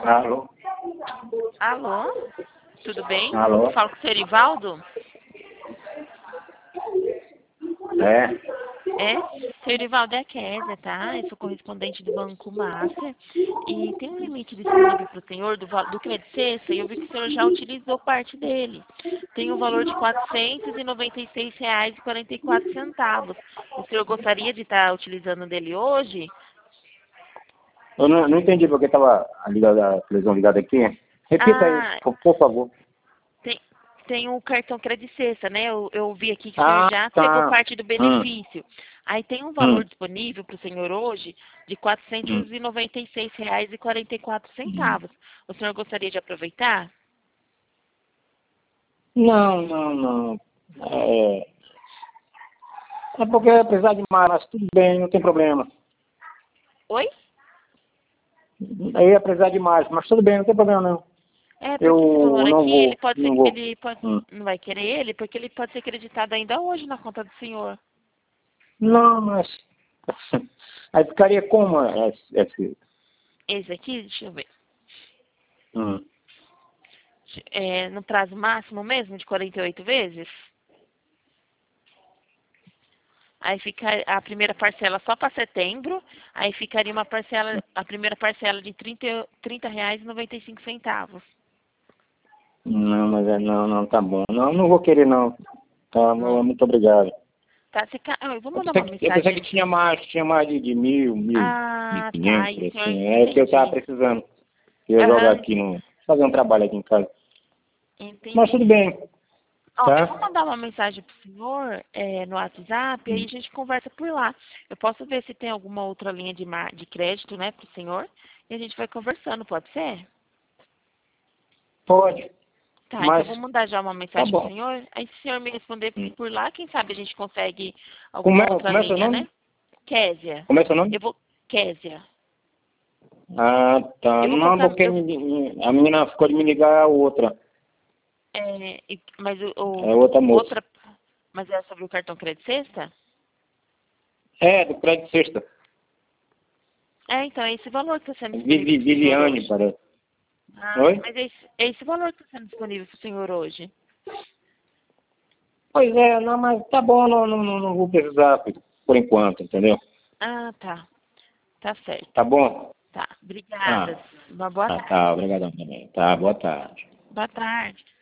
Alô? Alô? Tudo bem? Alô? Eu falo com o senhor Ivaldo? É? Senhor Ivaldo, é a Kézia, tá? Eu sou correspondente do Banco Master. E tem um limite disponível para o senhor do crédito cesta e eu vi que o senhor já utilizou parte dele. Tem um valor de R$ 496,44. O senhor gostaria de estar utilizando dele hoje? Eu não entendi porque estava a televisão ligada aqui. Repita aí, Ah, por favor. tem o cartão crédito cesta, né? Eu vi aqui que o senhor já pegou Tá. parte do benefício. Aí tem um valor Hum. disponível para o senhor hoje de R$ 496,44. O senhor gostaria de aproveitar? Não. É porque apesar de mais, mas tudo bem, não tem problema. Oi? Aí apesar de mais, mas tudo bem, não tem problema não. Porque Eu esse valor não aqui, vou, não vou. não vai querer ele, porque ele pode ser acreditado ainda hoje na conta do senhor. Não, mas aí ficaria como esse? Esse aqui, deixa eu ver. Hum. No prazo máximo mesmo, de 48 vezes. Aí fica a primeira parcela só para setembro, aí ficaria a primeira parcela de R$ 30,95. Não, mas não, tá bom. Não vou querer não. Tá, Não. muito obrigado. Tá, eu vou Eu mandar uma pensei que mensagem. tinha mais de mil Ah, e tá, quinhentos, aí o senhor assim. É que eu tava entendi. precisando. Eu ia jogar Aham, aqui fazer um trabalho aqui em casa. Mas tudo entendi. bem, Ó, eu tá? vou mandar uma mensagem pro senhor no WhatsApp, aí a gente conversa por lá. Eu posso ver se tem alguma outra linha de crédito, né, pro senhor, e a gente vai conversando, pode ser? Pode, Tá, então eu mas vou mandar já uma tá mensagem pro bom. senhor, aí se o senhor me responder Hum. por lá, quem sabe a gente consegue Como alguma outra é seu linha, né? nome? Kézia. Como é seu nome? Eu vou... Kézia. Ah, tá. Eu vou Não, passar... porque a menina ficou de me ligar a outra. Mas É outra moça. outra... Mas é sobre o cartão crédito sexta? É, do crédito sexta. Então é esse valor que está sendo disponível pro senhor Viviane, hoje. parece. Ah, Oi? mas é esse valor que está sendo disponível para o senhor hoje. Pois é, não, mas tá bom, não vou precisar por enquanto, entendeu? Ah, tá. Tá certo. Tá bom? Tá. Ah, Obrigada. Uma boa tá, tarde. obrigadão também. Tá, boa tarde. Boa tarde.